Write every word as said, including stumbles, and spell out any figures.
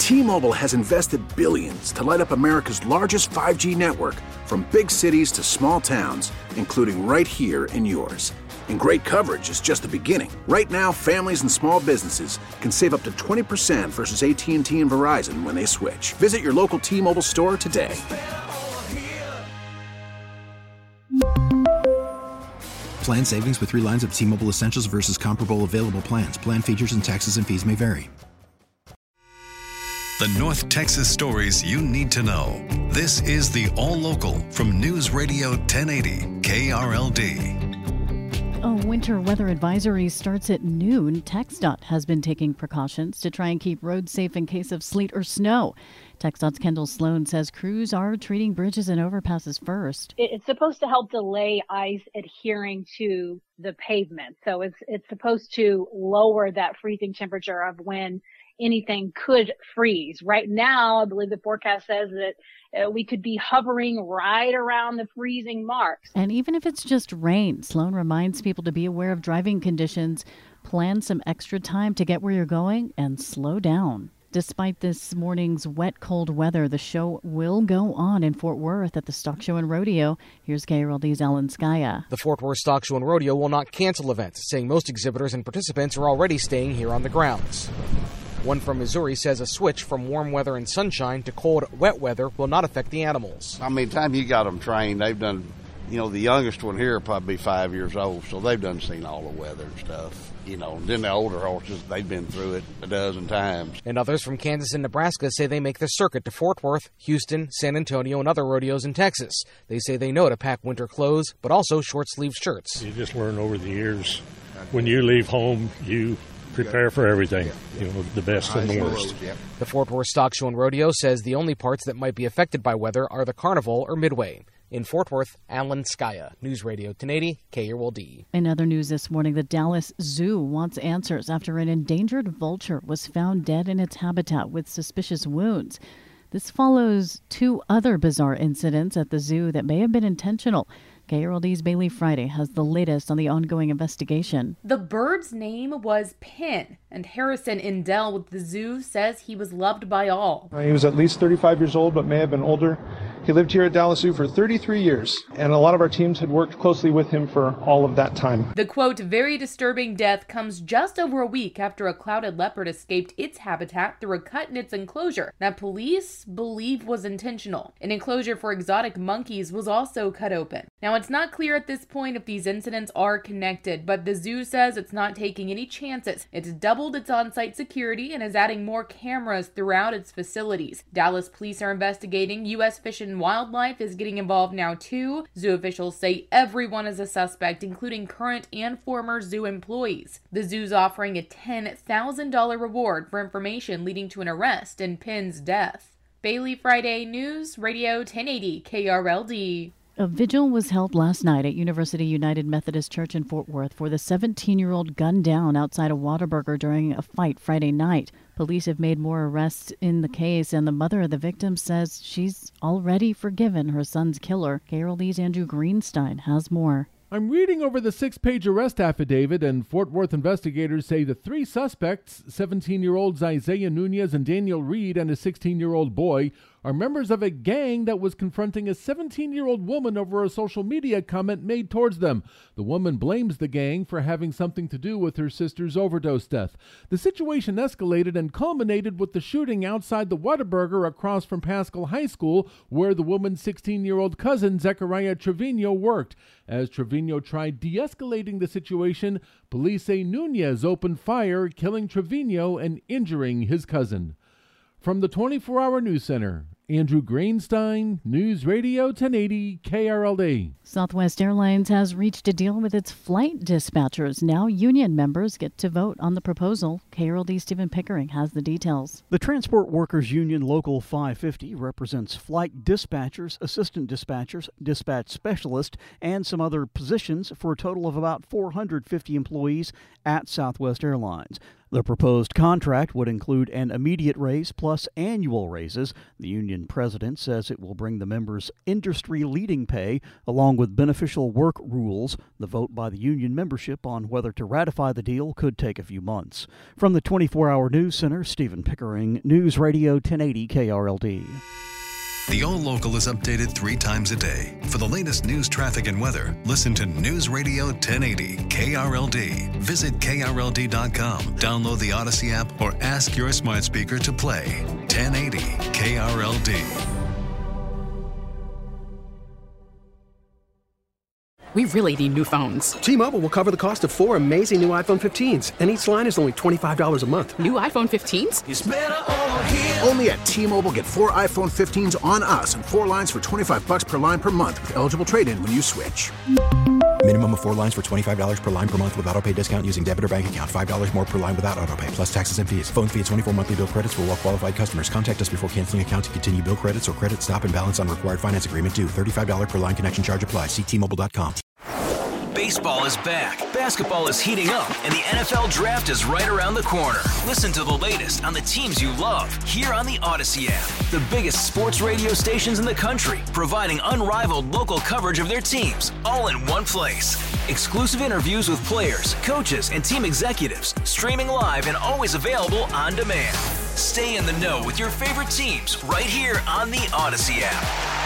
T-Mobile has invested billions to light up America's largest five G network, from big cities to small towns, including right here in yours. And great coverage is just the beginning. Right now, families and small businesses can save up to twenty percent versus A T and T and Verizon when they switch. Visit your local T-Mobile store today. Plan savings with three lines of T-Mobile Essentials versus comparable available plans. Plan features and taxes and fees may vary. The North Texas stories you need to know. This is the All Local from News Radio ten eighty K R L D. A winter weather advisory starts at noon. TxDOT has been taking precautions to try and keep roads safe in case of sleet or snow. TxDOT's Kendall Sloan says crews are treating bridges and overpasses first. It's supposed to help delay ice adhering to the pavement. So it's it's supposed to lower that freezing temperature of when anything could freeze. Right now, I believe the forecast says that uh, we could be hovering right around the freezing marks. And even if it's just rain, Sloan reminds people to be aware of driving conditions, plan some extra time to get where you're going, and slow down. Despite this morning's wet, cold weather, the show will go on in Fort Worth at the Stock Show and Rodeo. Here's K R L D's Alan Skaya. The Fort Worth Stock Show and Rodeo will not cancel events, saying most exhibitors and participants are already staying here on the grounds. One from Missouri says a switch from warm weather and sunshine to cold, wet weather will not affect the animals. I mean, time you got them trained, they've done, you know, the youngest one here will probably be five years old, so they've done seen all the weather and stuff. You know, then the older horses, they've been through it a dozen times. And others from Kansas and Nebraska say they make the circuit to Fort Worth, Houston, San Antonio, and other rodeos in Texas. They say they know to pack winter clothes, but also short-sleeved shirts. You just learn over the years. When you leave home, you prepare for everything, you know, the best and the worst. The Fort Worth Stock Show and Rodeo says the only parts that might be affected by weather are the carnival or midway. In Fort Worth, Alan Skaya, News Radio ten eighty K R L D. In other news this morning, the Dallas Zoo wants answers after an endangered vulture was found dead in its habitat with suspicious wounds. This follows two other bizarre incidents at the zoo that may have been intentional. K R L D's Bailey Friday has the latest on the ongoing investigation. The bird's name was Pin, and Harrison Indell with the zoo says he was loved by all. He was at least thirty-five years old, but may have been older. He lived here at Dallas Zoo for thirty-three years, and a lot of our teams had worked closely with him for all of that time. The, quote, very disturbing death comes just over a week after a clouded leopard escaped its habitat through a cut in its enclosure that police believe was intentional. An enclosure for exotic monkeys was also cut open. Now, it's not clear at this point if these incidents are connected, but the zoo says it's not taking any chances. It's doubled its on-site security and is adding more cameras throughout its facilities. Dallas police are investigating. U S Fish and Wildlife is getting involved now too. Zoo officials say everyone is a suspect, including current and former zoo employees. The zoo's offering a ten thousand dollars reward for information leading to an arrest in Pinn's death. Bailey Friday News Radio ten eighty K R L D. A vigil was held last night at University United Methodist Church in Fort Worth for the seventeen-year-old gunned down outside of Whataburger during a fight Friday night. Police have made more arrests in the case, and the mother of the victim says she's already forgiven her son's killer. K R L D's Andrew Greenstein has more. I'm reading over the six-page arrest affidavit, and Fort Worth investigators say the three suspects, seventeen-year-olds Isaiah Nunez and Daniel Reed and a sixteen-year-old boy, are members of a gang that was confronting a seventeen-year-old woman over a social media comment made towards them. The woman blames the gang for having something to do with her sister's overdose death. The situation escalated and culminated with the shooting outside the Whataburger across from Pascal High School, where the woman's sixteen-year-old cousin, Zechariah Trevino, worked. As Trevino tried de-escalating the situation, police say Nunez opened fire, killing Trevino and injuring his cousin. From the twenty-four hour News Center, Andrew Greenstein, News Radio ten eighty K R L D. Southwest Airlines has reached a deal with its flight dispatchers. Now union members get to vote on the proposal. K R L D Stephen Pickering has the details. The Transport Workers Union Local five fifty represents flight dispatchers, assistant dispatchers, dispatch specialists, and some other positions for a total of about four hundred fifty employees at Southwest Airlines. The proposed contract would include an immediate raise plus annual raises. The union president says it will bring the members industry-leading pay along with beneficial work rules. The vote by the union membership on whether to ratify the deal could take a few months. From the twenty-four hour News Center, Stephen Pickering, News Radio ten eighty K R L D. The All Local is updated three times a day. For the latest news, traffic, and weather, listen to News Radio ten eighty K R L D. Visit K R L D dot com, download the Odyssey app, or ask your smart speaker to play ten eighty K R L D. We really need new phones. T-Mobile will cover the cost of four amazing new iPhone fifteens, and each line is only twenty-five dollars a month. New iPhone fifteens? It's better over here. Only at T-Mobile, get four iPhone fifteens on us and four lines for twenty-five bucks per line per month with eligible trade-in when you switch. Minimum of four lines for twenty-five dollars per line per month with autopay discount using debit or bank account. five dollars more per line without autopay, plus taxes and fees. Phone fee at twenty-four monthly bill credits for well-qualified customers. Contact us before canceling account to continue bill credits or credit stop and balance on required finance agreement due. thirty-five dollars per line connection charge applies. See T Mobile dot com. Baseball is back, basketball is heating up, and the N F L Draft is right around the corner. Listen to the latest on the teams you love here on the Odyssey app. The biggest sports radio stations in the country, providing unrivaled local coverage of their teams, all in one place. Exclusive interviews with players, coaches, and team executives, streaming live and always available on demand. Stay in the know with your favorite teams right here on the Odyssey app.